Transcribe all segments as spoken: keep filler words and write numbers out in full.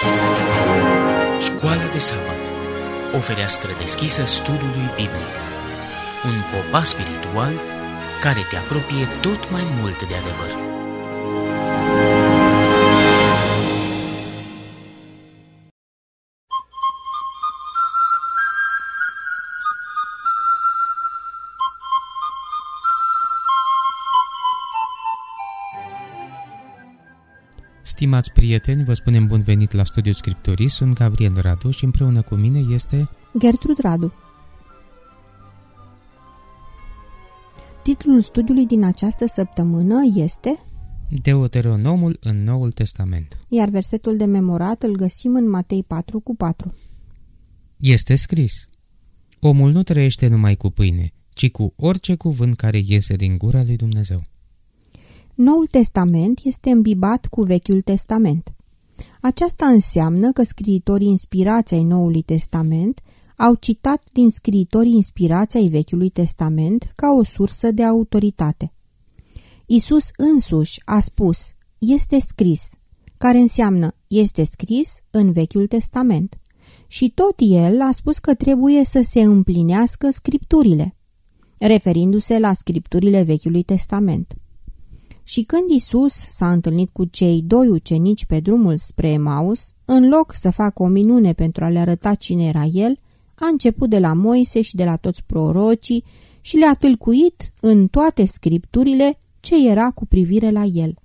Școala de sabat, o fereastră deschisă studiului biblic, un popas spiritual care te apropie tot mai mult de adevăr. Stimați prieteni, vă spunem bun venit la Studiul Scripturii, sunt Gabriel Radu și împreună cu mine este Gertrud Radu. Titlul studiului din această săptămână este Deuteronomul în Noul Testament. Iar versetul de memorat îl găsim în Matei patru cu patru. Este scris: omul nu trăiește numai cu pâine, ci cu orice cuvânt care iese din gura lui Dumnezeu. Noul Testament este îmbibat cu Vechiul Testament. Aceasta înseamnă că scriitorii inspirați ai Noului Testament au citat din scriitorii inspirați ai Vechiului Testament ca o sursă de autoritate. Iisus însuși a spus, este scris, care înseamnă este scris în Vechiul Testament. Și tot el a spus că trebuie să se împlinească scripturile, referindu-se la scripturile Vechiului Testament. Și când Iisus s-a întâlnit cu cei doi ucenici pe drumul spre Emaus, în loc să facă o minune pentru a le arăta cine era el, a început de la Moise și de la toți prorocii și le-a tâlcuit în toate scripturile ce era cu privire la el.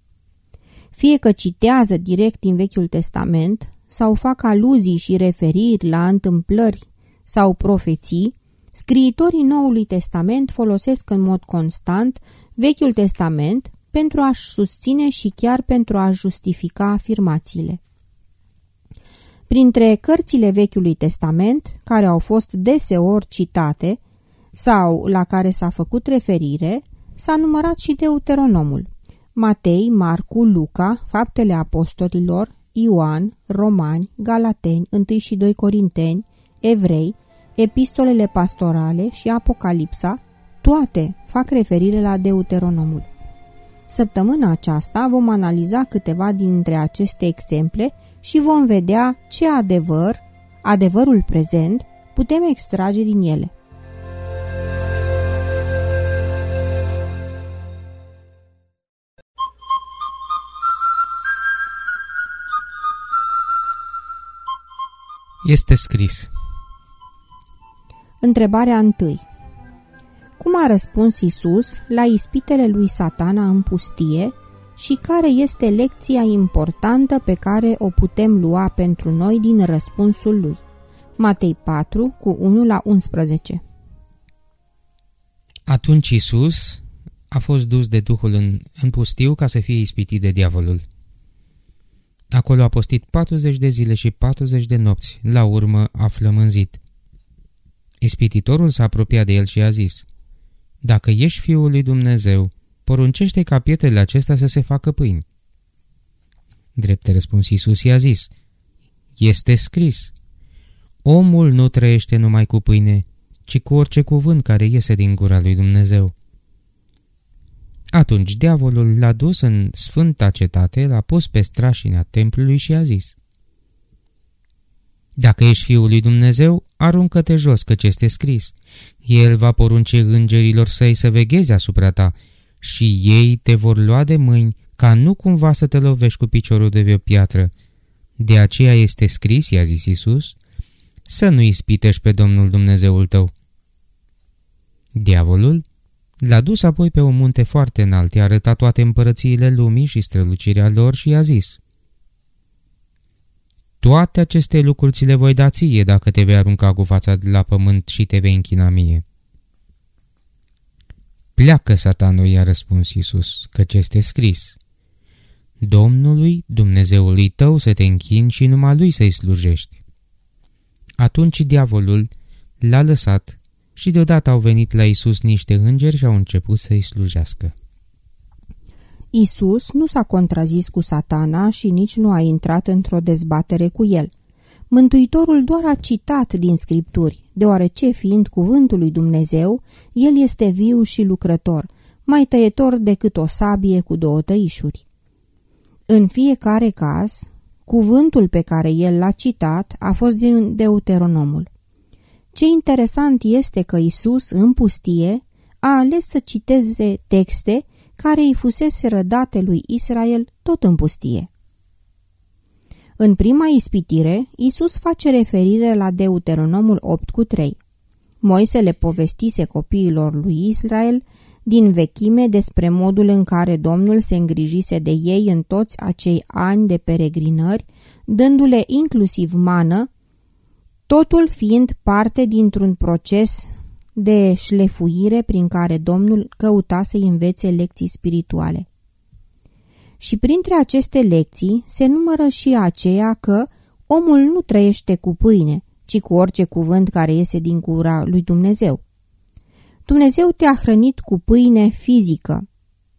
Fie că citează direct din Vechiul Testament sau fac aluzii și referiri la întâmplări sau profeții, scriitorii Noului Testament folosesc în mod constant Vechiul Testament pentru a-și susține și chiar pentru a justifica afirmațiile. Printre cărțile Vechiului Testament, care au fost deseori citate sau la care s-a făcut referire, s-a numărat și Deuteronomul. Matei, Marcu, Luca, Faptele Apostolilor, Ioan, Romani, Galateni, întâi și doi Corinteni, Evrei, Epistolele pastorale și Apocalipsa, toate fac referire la Deuteronomul. Săptămâna aceasta vom analiza câteva dintre aceste exemple și vom vedea ce adevăr, adevărul prezent, putem extrage din ele. Este scris. Întrebarea întâi. Cum a răspuns Iisus la ispitele lui Satana în pustie și care este lecția importantă pe care o putem lua pentru noi din răspunsul lui? Matei patru, cu unu la unsprezece. Atunci Iisus a fost dus de Duhul în, în pustiu ca să fie ispitit de diavolul. Acolo a postit patruzeci de zile și patruzeci de nopți, la urmă a flămânzit. Ispititorul s-a apropiat de el și a zis: dacă ești Fiul lui Dumnezeu, poruncește ca pietrele acestea să se facă pâini. Drept răspuns Iisus i-a zis: este scris, omul nu trăiește numai cu pâine, ci cu orice cuvânt care iese din gura lui Dumnezeu. Atunci diavolul l-a dus în sfânta cetate, l-a pus pe strașina templului și a zis: dacă ești Fiul lui Dumnezeu, aruncă-te jos, căci este scris, El va porunci îngerilor săi să vegheze asupra ta și ei te vor lua de mâini, ca nu cumva să te lovești cu piciorul de vreo piatră. De aceea este scris, i-a zis Iisus, să nu ispitești pe Domnul Dumnezeul tău. Diavolul l-a dus apoi pe un munte foarte înalt, i-a arătat toate împărățiile lumii și strălucirea lor și i-a zis: toate aceste lucruri ți le voi da ție dacă te vei arunca cu fața la pământ și te vei închina mie. Pleacă, Satanul, i-a răspuns Iisus, căci este scris: Domnului, Dumnezeului tău, să te închini și numai Lui să-i slujești. Atunci diavolul l-a lăsat și deodată au venit la Iisus niște îngeri și au început să-i slujească. Iisus nu s-a contrazis cu Satana și nici nu a intrat într-o dezbatere cu el. Mântuitorul doar a citat din Scripturi, deoarece, fiind cuvântul lui Dumnezeu, el este viu și lucrător, mai tăietor decât o sabie cu două tăișuri. În fiecare caz, Cuvântul pe care el l-a citat a fost din Deuteronomul. Ce interesant este că Isus, în pustie, a ales să citeze texte care îi fuseseră date lui Israel tot în pustie. În prima ispitire, Isus face referire la Deuteronomul opt cu trei. Moise le povestise copiilor lui Israel din vechime despre modul în care Domnul se îngrijise de ei în toți acei ani de peregrinări, dându-le inclusiv mană, totul fiind parte dintr-un proces de șlefuire prin care Domnul căuta să-i învețe lecții spirituale. Și printre aceste lecții se numără și aceea că omul nu trăiește cu pâine, ci cu orice cuvânt care iese din gura lui Dumnezeu. Dumnezeu te-a hrănit cu pâine fizică,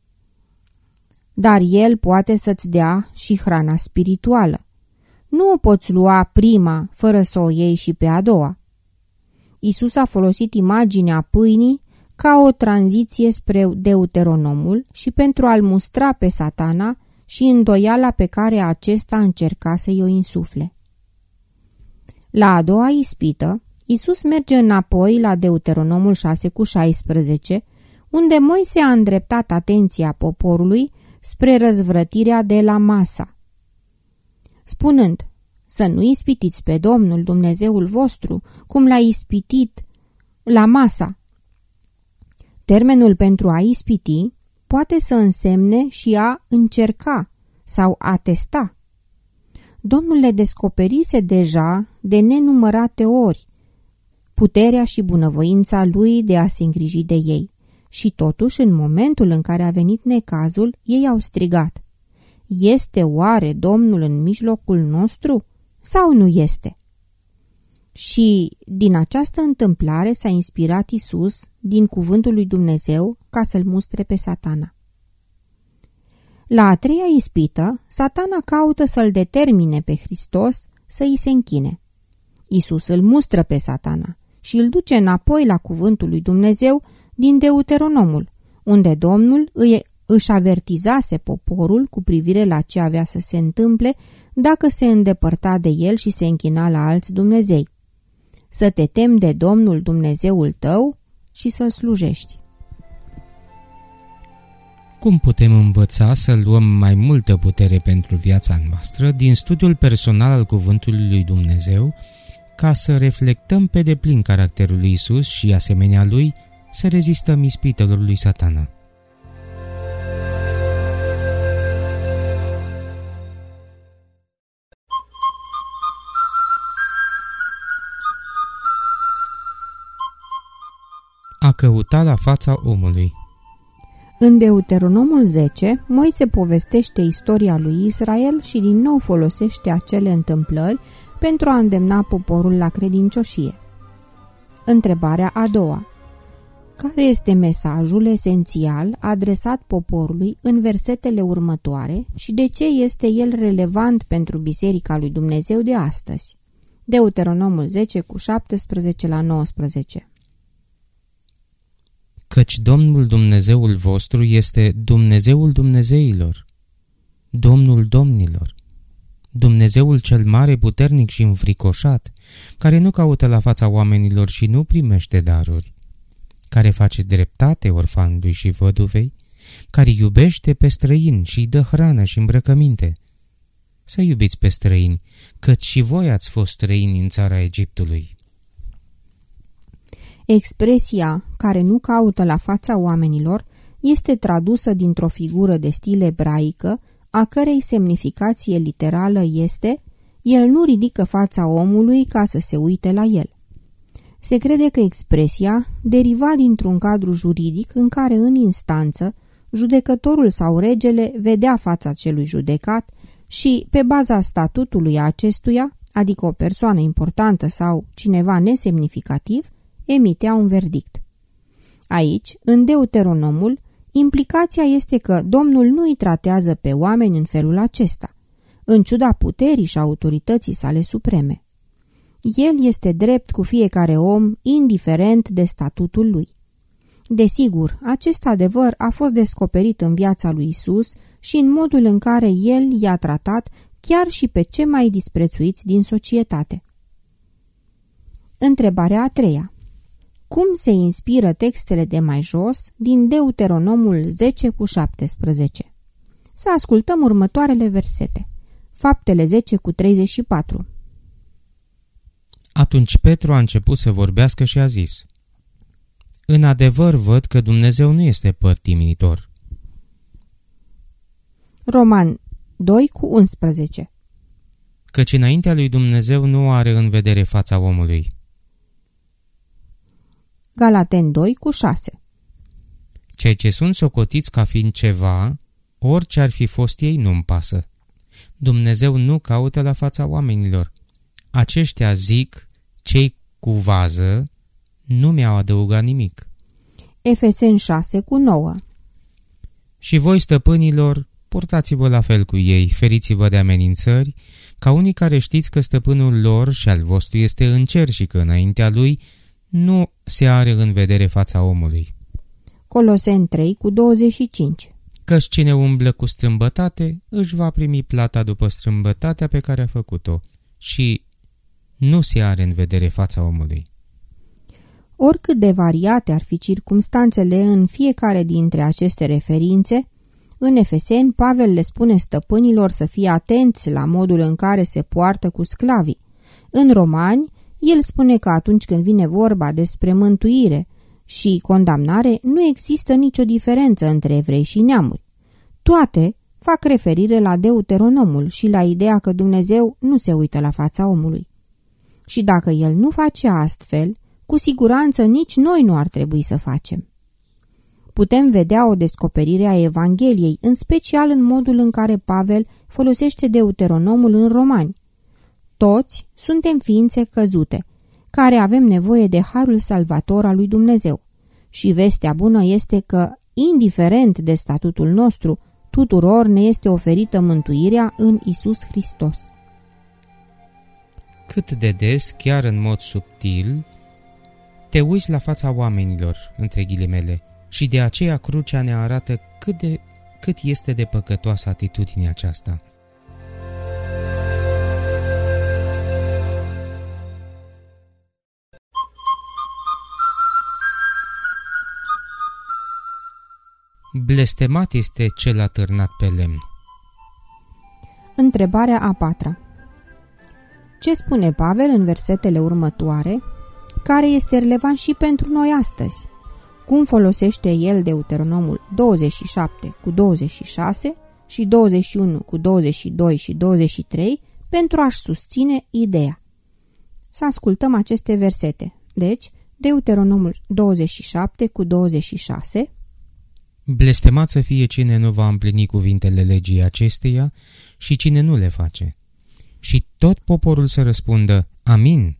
dar El poate să-ți dea și hrana spirituală. Nu o poți lua prima fără să o iei și pe a doua. Isus a folosit imaginea pâinii ca o tranziție spre Deuteronomul și pentru a-l mustra pe Satana și îndoiala pe care acesta încerca să-i o insufle. La a doua ispită, Isus merge înapoi la Deuteronomul șase cu șaisprezece, unde Moise a îndreptat atenția poporului spre răzvrătirea de la Masa, spunând: să nu ispitiți pe Domnul Dumnezeul vostru, cum l-a ispitit la Masa. Termenul pentru a ispiti poate să însemne și a încerca sau a testa. Domnul le descoperise deja de nenumărate ori puterea și bunăvoința lui de a se îngriji de ei. Și totuși, în momentul în care a venit necazul, ei au strigat: este oare Domnul în mijlocul nostru sau nu este? Și din această întâmplare s-a inspirat Isus din cuvântul lui Dumnezeu ca să-l mustre pe Satana. La a treia ispită, Satana caută să-l determine pe Hristos să îi se închine. Isus îl mustră pe Satana și îl duce înapoi la cuvântul lui Dumnezeu din Deuteronomul, unde Domnul îi, își avertizase poporul cu privire la ce avea să se întâmple dacă se îndepărta de el și se închina la alți dumnezei. Să te temi de Domnul Dumnezeul tău și să-l slujești. Cum putem învăța să luăm mai multă putere pentru viața noastră din studiul personal al cuvântului lui Dumnezeu, ca să reflectăm pe deplin caracterul lui Isus și, asemenea lui, să rezistăm ispitelor lui Satana? A căuta la fața omului. În Deuteronomul zece, Moise povestește istoria lui Israel și din nou folosește acele întâmplări pentru a îndemna poporul la credincioșie. Întrebarea a doua: care este mesajul esențial adresat poporului în versetele următoare și de ce este el relevant pentru Biserica lui Dumnezeu de astăzi? Deuteronomul zece cu șaptesprezece la nouăsprezece. Căci Domnul Dumnezeul vostru este Dumnezeul Dumnezeilor, Domnul Domnilor, Dumnezeul cel mare, puternic și înfricoșat, care nu caută la fața oamenilor și nu primește daruri, care face dreptate orfanului și văduvei, care iubește pe străini și îi dă hrană și îmbrăcăminte. Să iubiți pe străini, căci și voi ați fost străini în țara Egiptului. Expresia care nu caută la fața oamenilor este tradusă dintr-o figură de stil ebraică, a cărei semnificație literală este: el nu ridică fața omului ca să se uite la el. Se crede că expresia deriva dintr-un cadru juridic în care, în instanță, judecătorul sau regele vedea fața celui judecat și, pe baza statutului acestuia, adică o persoană importantă sau cineva nesemnificativ, emitea un verdict. Aici, în Deuteronomul, implicația este că Domnul nu îi tratează pe oameni în felul acesta, în ciuda puterii și autorității sale supreme. El este drept cu fiecare om, indiferent de statutul lui. Desigur, acest adevăr a fost descoperit în viața lui Isus și în modul în care el i-a tratat chiar și pe cei mai disprețuiți din societate. Întrebarea a treia. Cum se inspiră textele de mai jos din Deuteronomul zece cu șaptesprezece? Să ascultăm următoarele versete. Faptele zece cu treizeci și patru. Atunci Petru a început să vorbească și a zis: În adevăr văd că Dumnezeu nu este părtinitor. Roman doi cu unsprezece. Căci înaintea lui Dumnezeu nu are în vedere fața omului. Galaten doi cu șase. Cei ce sunt socotiți ca fiind ceva, orice ar fi fost ei, nu-mi pasă. Dumnezeu nu caută la fața oamenilor. Aceștia zic, cei cu vază, nu mi-au adăugat nimic. Efeseni șase cu nouă. Și voi, stăpânilor, purtați-vă la fel cu ei, feriți-vă de amenințări, ca unii care știți că stăpânul lor și al vostru este în cer și că înaintea lui nu se are în vedere fața omului. Coloseni trei cu douăzeci și cinci. Căci cine umblă cu strâmbătate își va primi plata după strâmbătatea pe care a făcut-o și nu se are în vedere fața omului. Oricât de variate ar fi circumstanțele în fiecare dintre aceste referințe, în Efeseni, Pavel le spune stăpânilor să fie atenți la modul în care se poartă cu sclavii. În Romani, el spune că atunci când vine vorba despre mântuire și condamnare, nu există nicio diferență între evrei și neamuri. Toate fac referire la Deuteronomul și la ideea că Dumnezeu nu se uită la fața omului. Și dacă el nu face astfel, cu siguranță nici noi nu ar trebui să facem. Putem vedea o descoperire a Evangheliei, în special în modul în care Pavel folosește Deuteronomul în Romani. Toți suntem ființe căzute, care avem nevoie de harul salvator al lui Dumnezeu. Și vestea bună este că, indiferent de statutul nostru, tuturor ne este oferită mântuirea în Isus Hristos. Cât de des, chiar în mod subtil, te uiți la fața oamenilor, între ghilimele, și de aceea crucea ne arată cât, de, cât este de păcătoasă atitudinea aceasta. Blestemat este cel atârnat pe lemn. Întrebarea a patra. Ce spune Pavel în versetele următoare, care este relevant și pentru noi astăzi? Cum folosește el Deuteronomul douăzeci și șapte cu douăzeci și șase și douăzeci și unu cu douăzeci și doi și douăzeci și trei pentru a-și susține ideea? Să ascultăm aceste versete. Deci, Deuteronomul douăzeci și șapte cu douăzeci și șase. Blestemat să fie cine nu va împlini cuvintele legii acesteia și cine nu le face. Și tot poporul să răspundă, Amin.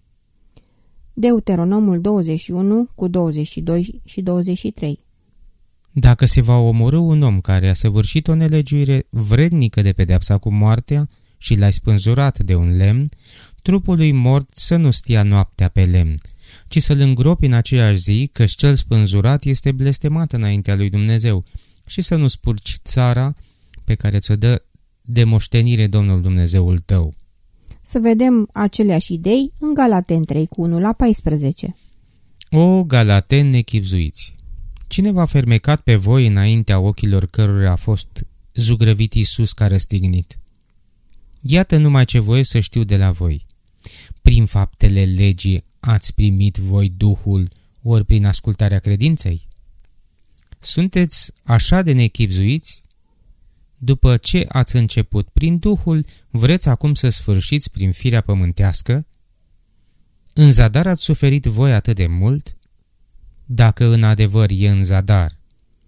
Deuteronomul douăzeci și unu cu douăzeci și doi și douăzeci și trei. Dacă se va omorî un om care a săvârșit o nelegiuire vrednică de pedeapsa cu moartea și l-ai spânzurat de un lemn, trupul lui mort să nu stia noaptea pe lemn, ci să-l îngropi în aceeași zi, căci cel spânzurat este blestemat înaintea lui Dumnezeu, și să nu spurci țara pe care ți-o dă de moștenire Domnul Dumnezeul tău. Să vedem aceleași idei în Galaten trei cu unu la paisprezece. O, Galateni nechibzuiți! Cine v-a fermecat pe voi înaintea ochilor cărora a fost zugrăvit Iisus ca răstignit? Iată numai ce voie să știu de la voi. Prin faptele legii ați primit voi Duhul, ori prin ascultarea credinței? Sunteți așa de nechibzuiți? După ce ați început prin Duhul, vreți acum să sfârșiți prin firea pământească? În zadar ați suferit voi atât de mult? Dacă în adevăr e în zadar.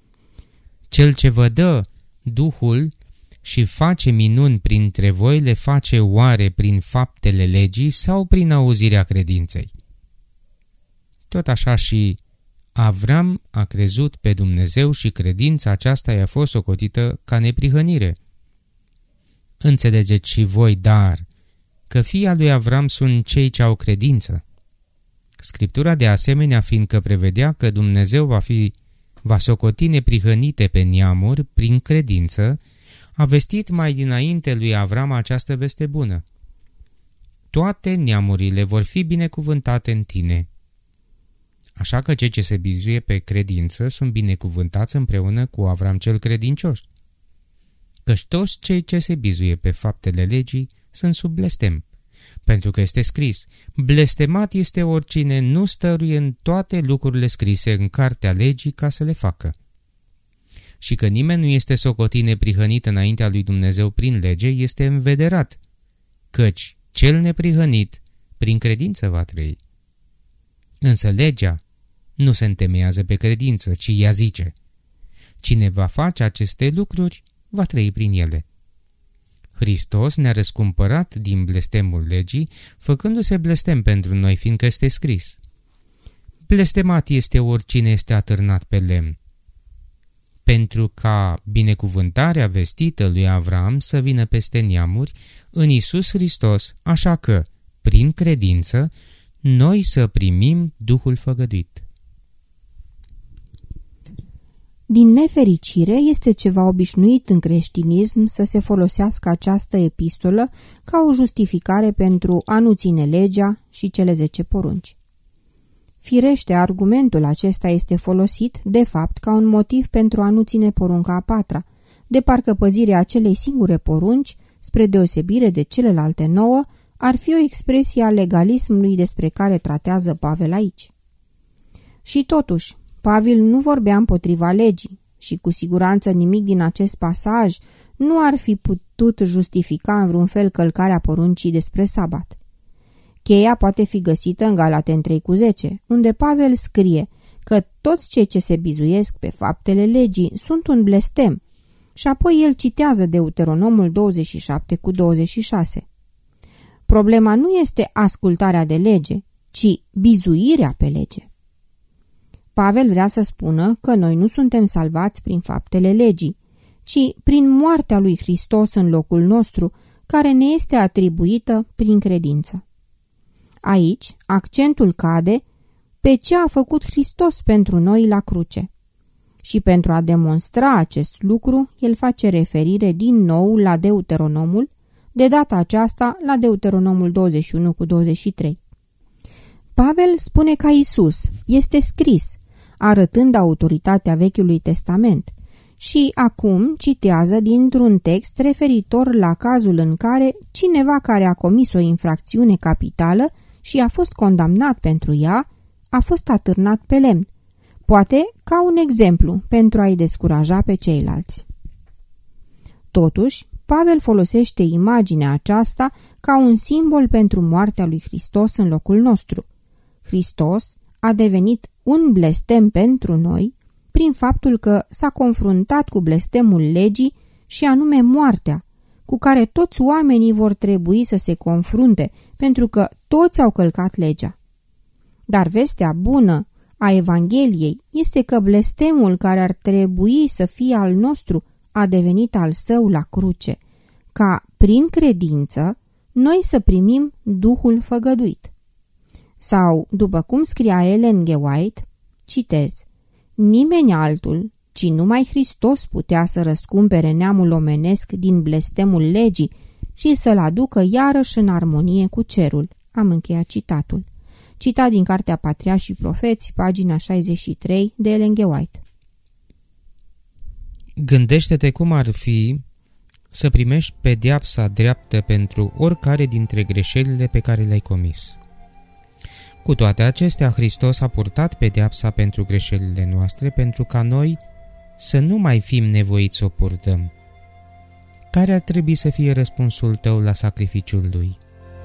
Cel ce vă dă Duhul și face minuni printre voi, le face oare prin faptele legii sau prin auzirea credinței? Tot așa și Avram a crezut pe Dumnezeu și credința aceasta i-a fost socotită ca neprihănire. Înțelegeți și voi, dar, că fii al lui Avram sunt cei ce au credință. Scriptura de asemenea, fiindcă prevedea că Dumnezeu va fi va socoti neprihănite pe neamuri prin credință, a vestit mai dinainte lui Avram această veste bună. Toate neamurile vor fi binecuvântate în tine. Așa că cei ce se bizuie pe credință sunt binecuvântați împreună cu Avram cel credincios. Căci toți cei ce se bizuie pe faptele legii sunt sub blestem, pentru că este scris: blestemat este oricine nu stăruie în toate lucrurile scrise în cartea legii ca să le facă. Și că nimeni nu este socotit neprihănit înaintea lui Dumnezeu prin lege, este învederat, căci cel neprihănit prin credință va trăi. Însă legea nu se întemeiază pe credință, ci ea zice: cine va face aceste lucruri, va trăi prin ele. Hristos ne-a răscumpărat din blestemul legii, făcându-se blestem pentru noi, fiindcă este scris: blestemat este oricine este atârnat pe lemn. Pentru ca binecuvântarea vestită lui Avram să vină peste neamuri în Iisus Hristos, așa că, prin credință, noi să primim Duhul făgăduit. Din nefericire, este ceva obișnuit în creștinism să se folosească această epistolă ca o justificare pentru a nu ține legea și cele zece porunci. Firește, argumentul acesta este folosit, de fapt, ca un motiv pentru a nu ține porunca a patra, de parcă păzirea acelei singure porunci, spre deosebire de celelalte nouă, ar fi o expresie a legalismului despre care tratează Pavel aici. Și totuși, Pavel nu vorbea împotriva legii și cu siguranță nimic din acest pasaj nu ar fi putut justifica în vreun fel călcarea poruncii despre sabat. Cheia poate fi găsită în Galaten trei cu zece, unde Pavel scrie că toți cei ce se bizuiesc pe faptele legii sunt un blestem, și apoi el citează Deuteronomul douăzeci și șapte cu douăzeci și șase. Problema nu este ascultarea de lege, ci bizuirea pe lege. Pavel vrea să spună că noi nu suntem salvați prin faptele legii, ci prin moartea lui Hristos în locul nostru, care ne este atribuită prin credință. Aici, accentul cade pe ce a făcut Hristos pentru noi la cruce. Și pentru a demonstra acest lucru, el face referire din nou la Deuteronomul, de data aceasta la Deuteronomul douăzeci și unu cu douăzeci și trei. Pavel spune ca Iisus: este scris, arătând autoritatea Vechiului Testament, și acum citează dintr-un text referitor la cazul în care cineva care a comis o infracțiune capitală și a fost condamnat pentru ea, a fost atârnat pe lemn, poate ca un exemplu pentru a-i descuraja pe ceilalți. Totuși, Pavel folosește imaginea aceasta ca un simbol pentru moartea lui Hristos în locul nostru. Hristos a devenit un blestem pentru noi prin faptul că s-a confruntat cu blestemul legii și anume moartea, cu care toți oamenii vor trebui să se confrunte, pentru că toți au călcat legea. Dar vestea bună a Evangheliei este că blestemul care ar trebui să fie al nostru a devenit al său la cruce, ca, prin credință, noi să primim Duhul făgăduit. Sau, după cum scria Ellen G. White, citez: nimeni altul, ci numai Hristos putea să răscumpere neamul omenesc din blestemul legii și să-l aducă iarăși în armonie cu cerul. Am încheiat citatul. Citat din Cartea Patriarhi și Profeți, pagina șaizeci și trei, de Ellen G. White. Gândește-te cum ar fi să primești pedeapsa dreaptă pentru oricare dintre greșelile pe care le-ai comis. Cu toate acestea, Hristos a purtat pedeapsa pentru greșelile noastre, pentru ca noi să nu mai fim nevoiți să o purtăm. Care ar trebui să fie răspunsul tău la sacrificiul Lui?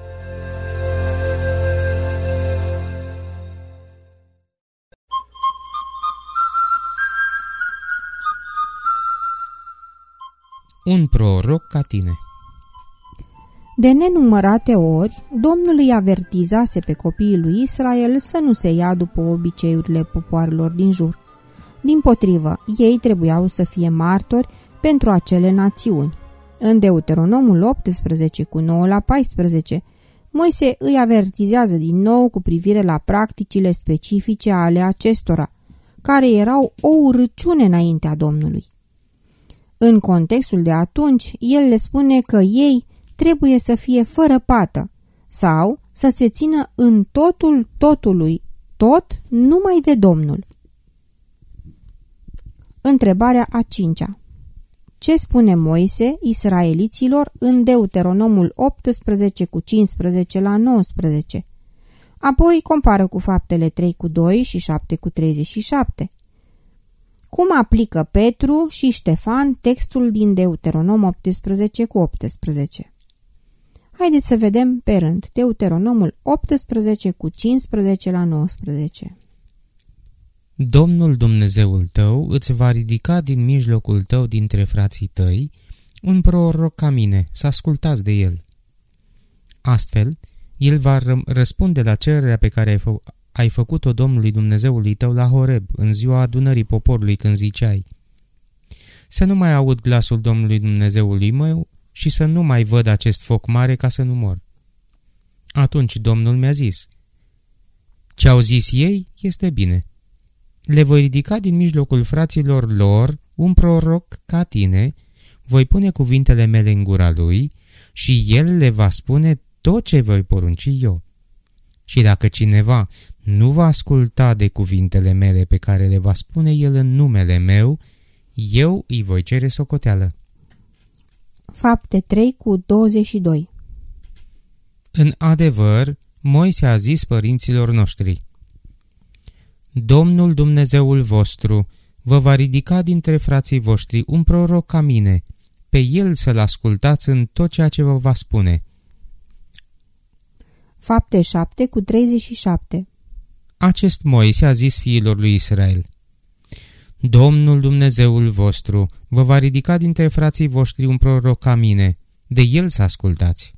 Un proroc ca tine. De nenumărate ori, Domnul îi avertizase pe copiii lui Israel să nu se ia după obiceiurile popoarelor din jur. Dimpotrivă, ei trebuiau să fie martori pentru acele națiuni. În Deuteronomul optsprezece cu nouă la paisprezece, Moise îi avertizează din nou cu privire la practicile specifice ale acestora, care erau o urăciune înaintea Domnului. În contextul de atunci, el le spune că ei trebuie să fie fără pată sau să se țină în totul totului, tot numai de Domnul. Întrebarea a cincea. Ce spune Moise israeliților în Deuteronomul optsprezece cu cincisprezece la nouăsprezece? Apoi compară cu Faptele trei cu doi și șapte cu treizeci și șapte. Cum aplică Petru și Ștefan textul din Deuteronom optsprezece cu optsprezece? Haideți să vedem pe rând Deuteronomul optsprezece cu cincisprezece la nouăsprezece. Domnul Dumnezeul tău îți va ridica din mijlocul tău dintre frații tăi un proroc ca mine, să ascultați de el. Astfel, el va răspunde la cererea pe care ai, fă ai făcut-o Domnului Dumnezeului tău la Horeb, în ziua adunării poporului, când ziceai: să nu mai aud glasul Domnului Dumnezeului meu și să nu mai văd acest foc mare ca să nu mor. Atunci Domnul mi-a zis: ce au zis ei este bine. Le voi ridica din mijlocul fraților lor un proroc ca tine, voi pune cuvintele mele în gura lui și el le va spune tot ce voi porunci eu. Și dacă cineva nu va asculta de cuvintele mele pe care le va spune el în numele meu, eu îi voi cere socoteală. Fapte trei cu douăzeci și doi. În adevăr, Moise a zis părinților noștri: Domnul Dumnezeul vostru vă va ridica dintre frații voștri un proroc ca mine, pe el să-l ascultați în tot ceea ce vă va spune. Fapte șapte cu treizeci și șapte. Acest Moise a zis fiilor lui Israel: Domnul Dumnezeul vostru vă va ridica dintre frații voștri un proroc ca mine, de el să ascultați.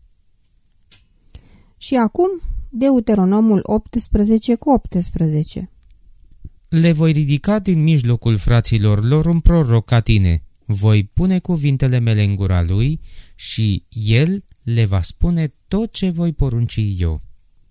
Și acum Deuteronomul optsprezece cu optsprezece. Le voi ridica din mijlocul fraților lor un proroc ca tine, voi pune cuvintele mele în gura lui și el le va spune tot ce voi porunci eu.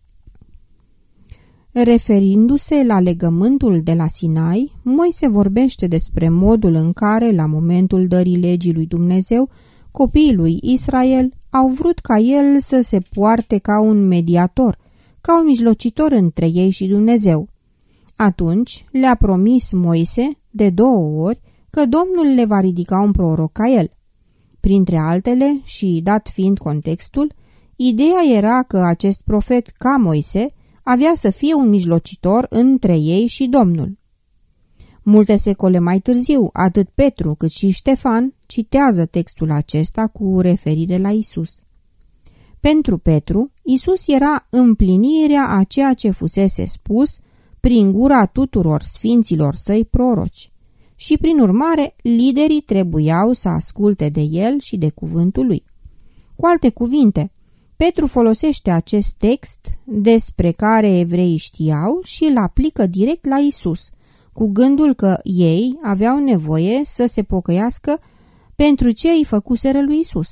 Referindu-se la legământul de la Sinai, Moise vorbește despre modul în care, la momentul dării legii lui Dumnezeu, copiii lui Israel au vrut ca el să se poarte ca un mediator, ca un mijlocitor între ei și Dumnezeu. Atunci le-a promis Moise de două ori că Domnul le va ridica un proroc ca el. Printre altele, și dat fiind contextul, ideea era că acest profet ca Moise avea să fie un mijlocitor între ei și Domnul. Multe secole mai târziu, atât Petru cât și Ștefan citează textul acesta cu referire la Isus. Pentru Petru, Isus era împlinirea a ceea ce fusese spus prin gura tuturor sfinților săi proroci și, prin urmare, liderii trebuiau să asculte de el și de cuvântul lui. Cu alte cuvinte, Petru folosește acest text despre care evreii știau și îl aplică direct la Isus, cu gândul că ei aveau nevoie să se pocăiască pentru ce îi făcuseră lui Isus.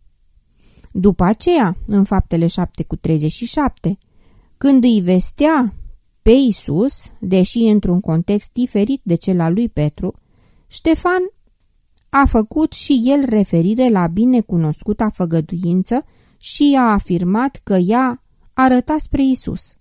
După aceea, în Faptele șapte cu treizeci și șapte, când îi vestea pe Isus, deși într-un context diferit de cel al lui Petru, Ștefan a făcut și el referire la binecunoscuta făgăduință și a afirmat că ea arăta spre Isus.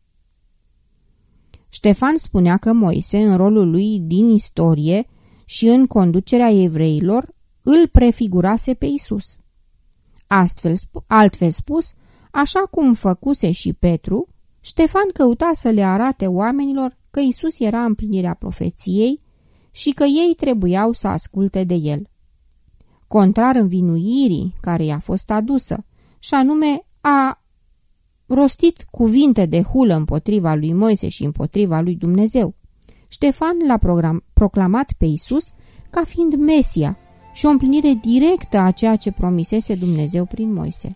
Ștefan spunea că Moise, în rolul lui din istorie și în conducerea evreilor, îl prefigurase pe Isus. Astfel, altfel spus, așa cum făcuse și Petru, Ștefan căuta să le arate oamenilor că Isus era împlinirea profeției și că ei trebuiau să asculte de el. Contrar învinuirii care i-a fost adusă, și anume a rostit cuvinte de hulă împotriva lui Moise și împotriva lui Dumnezeu, Ștefan l-a proclamat pe Isus ca fiind Mesia și o împlinire directă a ceea ce promisese Dumnezeu prin Moise.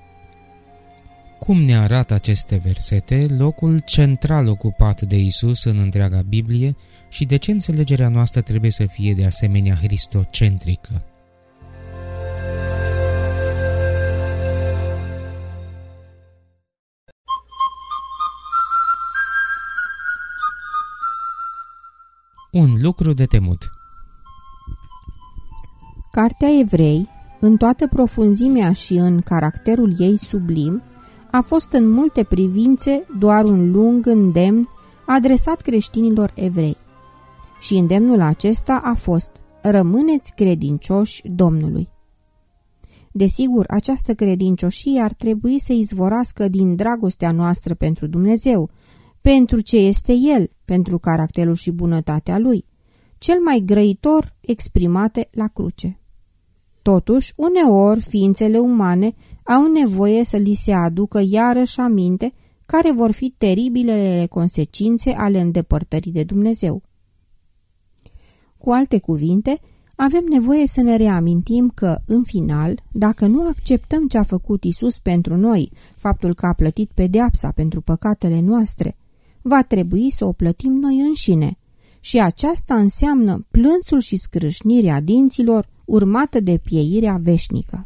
Cum ne arată aceste versete locul central ocupat de Isus în întreaga Biblie și de ce înțelegerea noastră trebuie să fie de asemenea hristocentrică? Un lucru de temut. Cartea Evrei, în toată profunzimea și în caracterul ei sublim, a fost în multe privințe doar un lung îndemn adresat creștinilor evrei. Și îndemnul acesta a fost: rămâneți credincioși Domnului. Desigur, această credincioșie ar trebui să izvorască din dragostea noastră pentru Dumnezeu, pentru ce este El, pentru caracterul și bunătatea Lui, cel mai grăitor exprimate la cruce. Totuși, uneori, ființele umane au nevoie să li se aducă iarăși aminte care vor fi teribilele consecințe ale îndepărtării de Dumnezeu. Cu alte cuvinte, avem nevoie să ne reamintim că, în final, dacă nu acceptăm ce a făcut Isus pentru noi, faptul că a plătit pedeapsa pentru păcatele noastre, va trebui să o plătim noi înșine. Și aceasta înseamnă plânsul și scrâșnirea dinților, urmată de pieirea veșnică.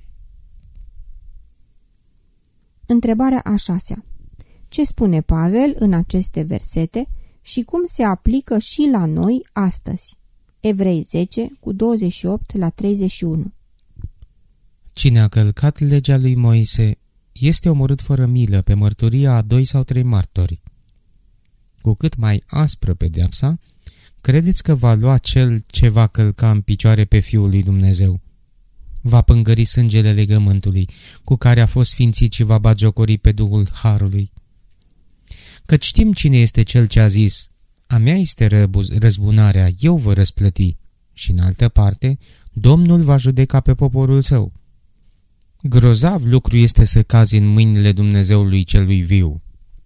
Întrebarea a șasea. Ce spune Pavel în aceste versete și cum se aplică și la noi astăzi? Evrei zece, cu douăzeci și opt la treizeci și unu. Cine a călcat legea lui Moise este omorât fără milă pe mărturia a doi sau trei martori. Cu cât mai aspră pedeapsa, credeți că va lua cel ce va călca în picioare pe Fiul lui Dumnezeu? Va pângări sângele legământului, cu care a fost sfințit și va batjocori pe Duhul Harului. Căci știm cine este cel ce a zis: a mea este răzbunarea, eu vă răsplăti. Și în altă parte, Domnul va judeca pe poporul său. Grozav lucru este să cazi în mâinile Dumnezeului celui viu.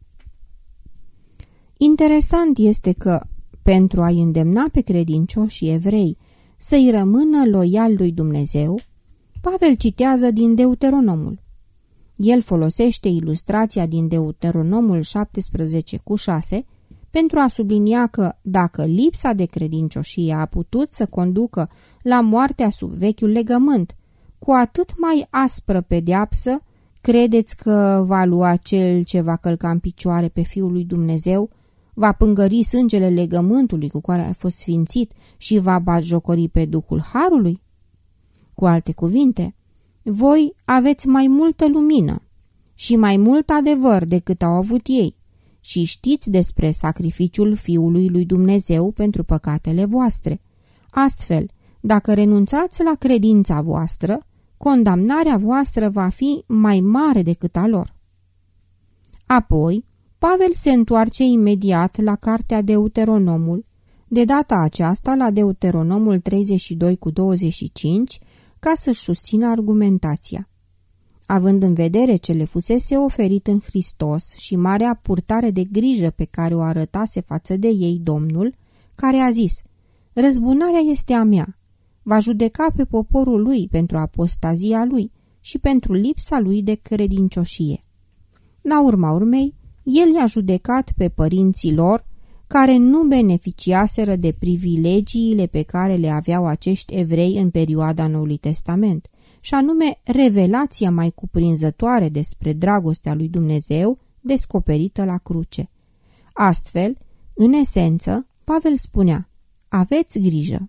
Interesant este că, pentru a-i îndemna pe credincioșii evrei să-i rămână loiali lui Dumnezeu, Pavel citează din Deuteronomul. El folosește ilustrația din Deuteronomul șaptesprezece cu șase pentru a sublinia că, dacă lipsa de credincioșie a putut să conducă la moartea sub vechiul legământ, cu atât mai aspră pedeapsă, credeți că va lua cel ce va călca în picioare pe Fiul lui Dumnezeu, va pângări sângele legământului cu care a fost sfințit și va batjocori pe Duhul Harului? Cu alte cuvinte, voi aveți mai multă lumină și mai mult adevăr decât au avut ei și știți despre sacrificiul Fiului lui Dumnezeu pentru păcatele voastre. Astfel, dacă renunțați la credința voastră, condamnarea voastră va fi mai mare decât a lor. Apoi, Pavel se întoarce imediat la cartea Deuteronomul, de data aceasta la Deuteronomul treizeci și doi cu douăzeci și cinci, ca să-și susțină argumentația. Având în vedere ce le fusese oferit în Hristos și marea purtare de grijă pe care o arătase față de ei Domnul, care a zis: răzbunarea este a mea, va judeca pe poporul lui pentru apostazia lui și pentru lipsa lui de credincioșie. La urma urmei, el i-a judecat pe părinții lor, care nu beneficiaseră de privilegiile pe care le aveau acești evrei în perioada Noului Testament, și anume revelația mai cuprinzătoare despre dragostea lui Dumnezeu descoperită la cruce. Astfel, în esență, Pavel spunea: aveți grijă.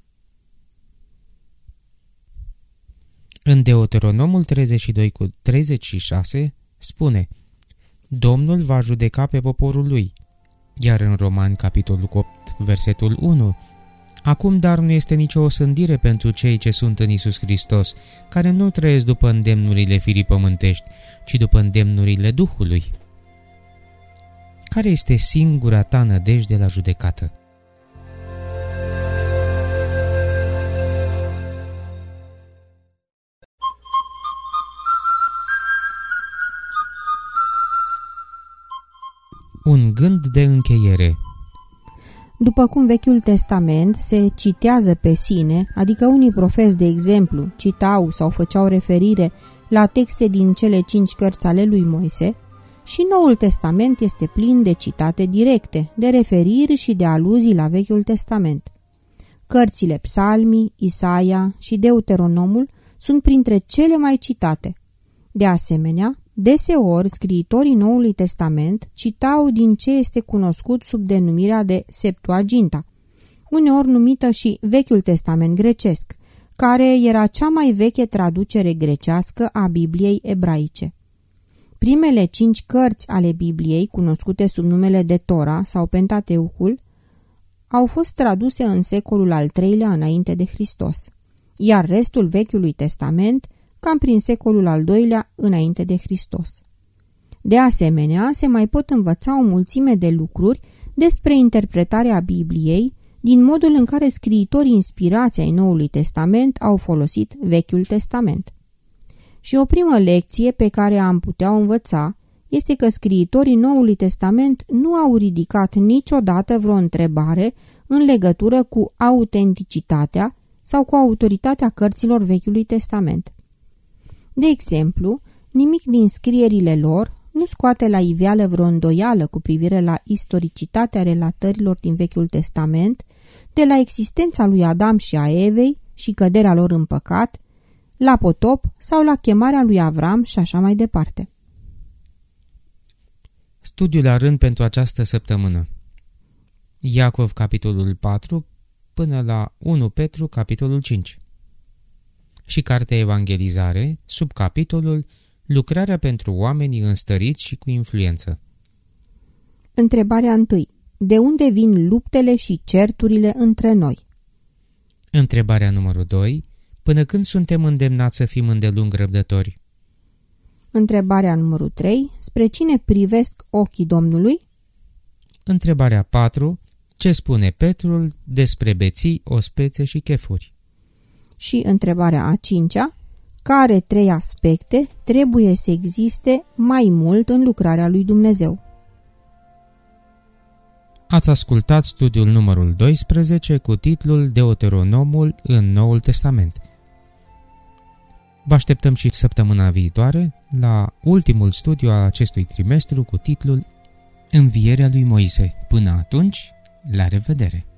În Deuteronomul treizeci și doi cu treizeci și șase spune: Domnul va judeca pe poporul lui. Iar în Romani, capitolul opt, versetul unu: acum dar nu este nicio osândire pentru cei ce sunt în Iisus Hristos, care nu trăiesc după îndemnurile firii pământești, ci după îndemnurile Duhului. Care este singura ta nădejde la judecată? Un gând de încheiere. După cum Vechiul Testament se citează pe sine, adică unii profeți, de exemplu, citau sau făceau referire la texte din cele cinci cărți ale lui Moise, și Noul Testament este plin de citate directe, de referiri și de aluzii la Vechiul Testament. Cărțile Psalmii, Isaia și Deuteronomul sunt printre cele mai citate. De asemenea, deseori, scriitorii Noului Testament citau din ce este cunoscut sub denumirea de Septuaginta, uneori numită și Vechiul Testament grecesc, care era cea mai veche traducere grecească a Bibliei ebraice. Primele cinci cărți ale Bibliei, cunoscute sub numele de Tora sau Pentateucul, au fost traduse în secolul al treilea înainte de Hristos, iar restul Vechiului Testament cam prin secolul al doilea înainte de Hristos. De asemenea, se mai pot învăța o mulțime de lucruri despre interpretarea Bibliei din modul în care scriitorii inspirați ai Noului Testament au folosit Vechiul Testament. Și o primă lecție pe care am putea o învăța este că scriitorii Noului Testament nu au ridicat niciodată vreo întrebare în legătură cu autenticitatea sau cu autoritatea cărților Vechiului Testament. De exemplu, nimic din scrierile lor nu scoate la iveală vreo îndoială cu privire la istoricitatea relatărilor din Vechiul Testament, de la existența lui Adam și a Evei și căderea lor în păcat, la potop sau la chemarea lui Avram și așa mai departe. Studiul la rând pentru această săptămână. Iacov, capitolul patru, până la unu Petru, capitolul cinci. Și cartea Evangelizare, sub capitolul Lucrarea pentru oamenii înstăriți și cu influență. Întrebarea întâi. De unde vin luptele și certurile între noi? Întrebarea numărul doi. Până când suntem îndemnați să fim îndelung răbdători? Întrebarea numărul trei. Spre cine privesc ochii Domnului? Întrebarea patru. Ce spune Petrul despre beții, ospețe și chefuri? Și întrebarea a cincea. Care trei aspecte trebuie să existe mai mult în lucrarea lui Dumnezeu? Ați ascultat studiul numărul doisprezece cu titlul Deuteronomul în Noul Testament. Vă așteptăm și săptămâna viitoare la ultimul studiu al acestui trimestru cu titlul Învierea lui Moise. Până atunci, la revedere!